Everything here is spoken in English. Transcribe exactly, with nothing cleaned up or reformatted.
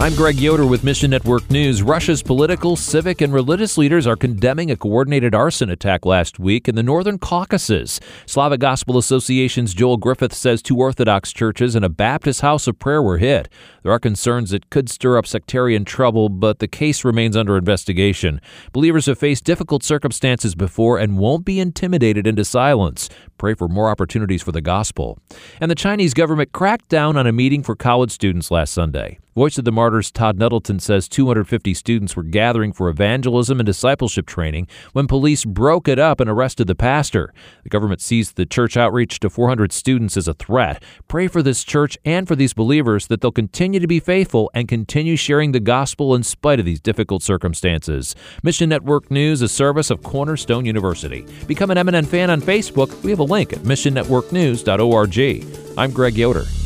I'm Greg Yoder with Mission Network News. Russia's political, civic, and religious leaders are condemning a coordinated arson attack last week in the Northern Caucasus. Slavic Gospel Association's Joel Griffith says two Orthodox churches and a Baptist house of prayer were hit. There are concerns it could stir up sectarian trouble, but the case remains under investigation. Believers have faced difficult circumstances before and won't be intimidated into silence. Pray for more opportunities for the gospel. And the Chinese government cracked down on a meeting for college students last Sunday. Voice of the Martyrs Todd Nettleton says two hundred fifty students were gathering for evangelism and discipleship training when police broke it up and arrested the pastor. The government sees the church outreach to four hundred students as a threat. Pray for this church and for these believers that they'll continue to be faithful and continue sharing the gospel in spite of these difficult circumstances. Mission Network News, a service of Cornerstone University. Become an M N N fan on Facebook. We have a link at mission network news dot org. I'm Greg Yoder.